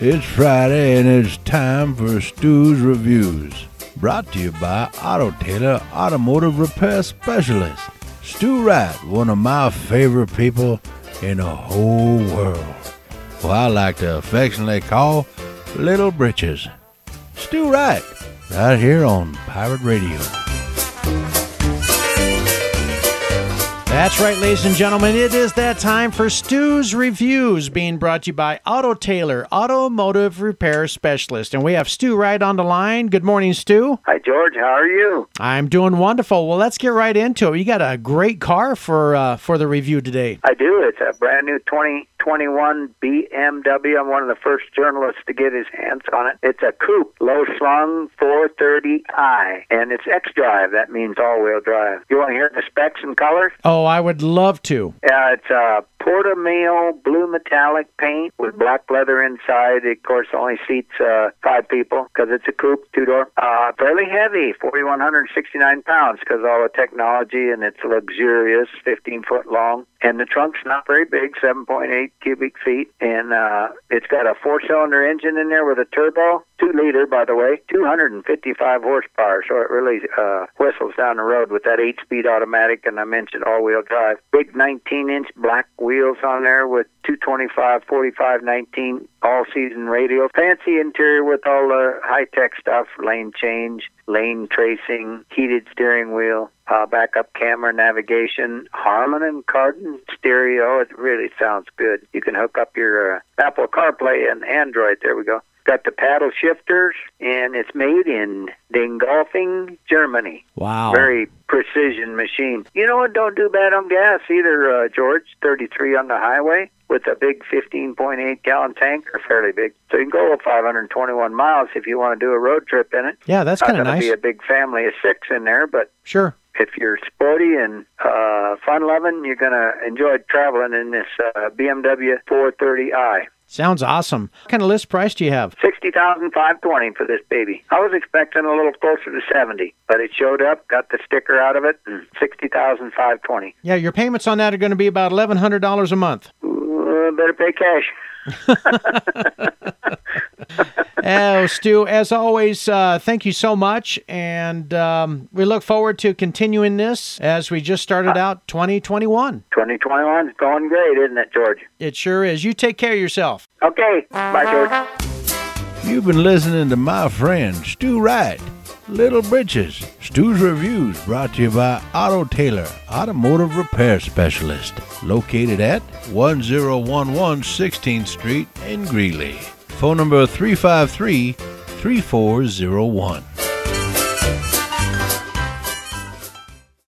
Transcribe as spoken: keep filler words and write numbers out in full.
It's Friday and it's time for Stu's Reviews. Brought to you by Auto Taylor Automotive Repair Specialist. Stu Wright, one of my favorite people in the whole world, who I like to affectionately call Little Britches. Stu Wright, right here on Pirate Radio. That's right, ladies and gentlemen. It is that time for Stu's Reviews, being brought to you by Auto Taylor, Automotive Repair Specialist. And we have Stu Wright on the line. Good morning, Stu. Hi, George. How are you? I'm doing wonderful. Well, let's get right into it. You got a great car for uh, for the review today. I do. It's a brand new twenty twenty-one B M W. I'm one of the first journalists to get his hands on it. It's a coupe, low-slung four thirty i, and it's X-Drive. That means all-wheel drive. You want to hear the specs and colors? Oh, I would love to. Yeah, it's a Portomeo blue metallic paint with black leather inside. It, of course, only seats uh, five people because it's a coupe, two-door. Uh, fairly heavy, four thousand one hundred sixty-nine pounds because all the technology, and it's luxurious, fifteen foot long. And the trunk's not very big, seven point eight cubic feet. And uh, it's got a four-cylinder engine in there with a turbo, two-liter, by the way, two hundred fifty-five horsepower. So it really uh, whistles down the road with that eight-speed automatic, and I mentioned all-wheel drive. Big nineteen inch black wheels on there with two twenty-five, forty-five, nineteen all-season radio. Fancy interior with all the high-tech stuff, lane change, lane tracing, heated steering wheel, uh, backup camera, navigation, Harman and Kardon stereo. It really sounds good. You can hook up your uh, Apple CarPlay and Android. There we go. Got the paddle shifters, and it's made in Dingolfing, Germany. Wow. Very precision machine. You know what? Don't do bad on gas either, uh, George. thirty-three on the highway with a big fifteen point eight gallon tank, or fairly big. So you can go five hundred twenty-one miles if you want to do a road trip in it. Yeah, that's kind of nice. It's going to be a big family of six in there, but sure. If you're sporty and uh, fun-loving, you're going to enjoy traveling in this uh, B M W four thirty i. Sounds awesome. What kind of list price do you have? sixty thousand five hundred twenty dollars for this baby. I was expecting a little closer to seventy, but it showed up, got the sticker out of it, and sixty thousand five hundred twenty dollars. Yeah, your payments on that are going to be about eleven hundred dollars a month. Uh, better pay cash. Oh, Stu, as always, uh, thank you so much, and um, we look forward to continuing this as we just started out twenty twenty-one. twenty twenty-one is going great, isn't it, George? It sure is. You take care of yourself. Okay. Bye, George. You've been listening to my friend Stu Wright, Little Britches. Stu's Reviews brought to you by Auto Taylor, Automotive Repair Specialist, located at one oh one one sixteenth Street in Greeley. Phone number three five three, three four zero one.